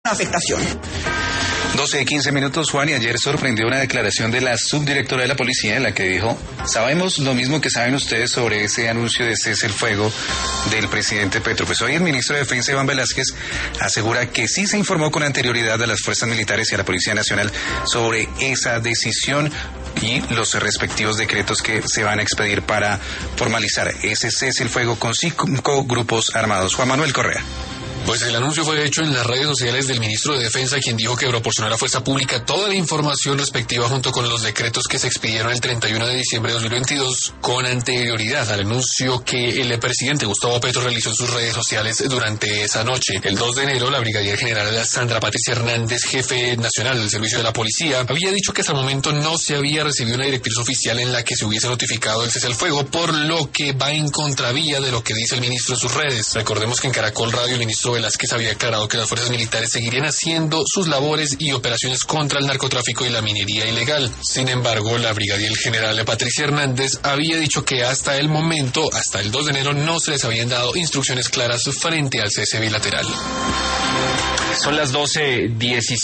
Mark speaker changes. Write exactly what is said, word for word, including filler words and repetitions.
Speaker 1: afectación.
Speaker 2: doce y quince minutos, Juan, y ayer sorprendió una declaración de la subdirectora de la policía en la que dijo: sabemos lo mismo que saben ustedes sobre ese anuncio de cese el fuego del presidente Petro. Pues hoy el ministro de Defensa, Iván Velázquez, asegura que sí se informó con anterioridad a las fuerzas militares y a la Policía Nacional sobre esa decisión y los respectivos decretos que se van a expedir para formalizar ese cese el fuego con cinco grupos armados. Juan Manuel Correa.
Speaker 3: Pues el anuncio fue hecho en las redes sociales del ministro de Defensa, quien dijo que proporcionará a fuerza pública toda la información respectiva junto con los decretos que se expidieron el treinta y uno de diciembre de dos mil veintidós con anterioridad al anuncio que el presidente Gustavo Petro realizó en sus redes sociales durante esa noche. El dos de enero, la brigadier general Sandra Patricia Hernández, jefe nacional del servicio de la policía, había dicho que hasta el momento no se había recibido una directriz oficial en la que se hubiese notificado el cese al fuego, por lo que va en contravía de lo que dice el ministro en sus redes. Recordemos que en Caracol Radio el ministro Velázquez había aclarado que las fuerzas militares seguirían haciendo sus labores y operaciones contra el narcotráfico y la minería ilegal. Sin embargo, la brigadier general Patricia Hernández había dicho que hasta el momento, hasta el dos de enero, no se les habían dado instrucciones claras frente al cese bilateral.
Speaker 4: Son las doce diecisiete.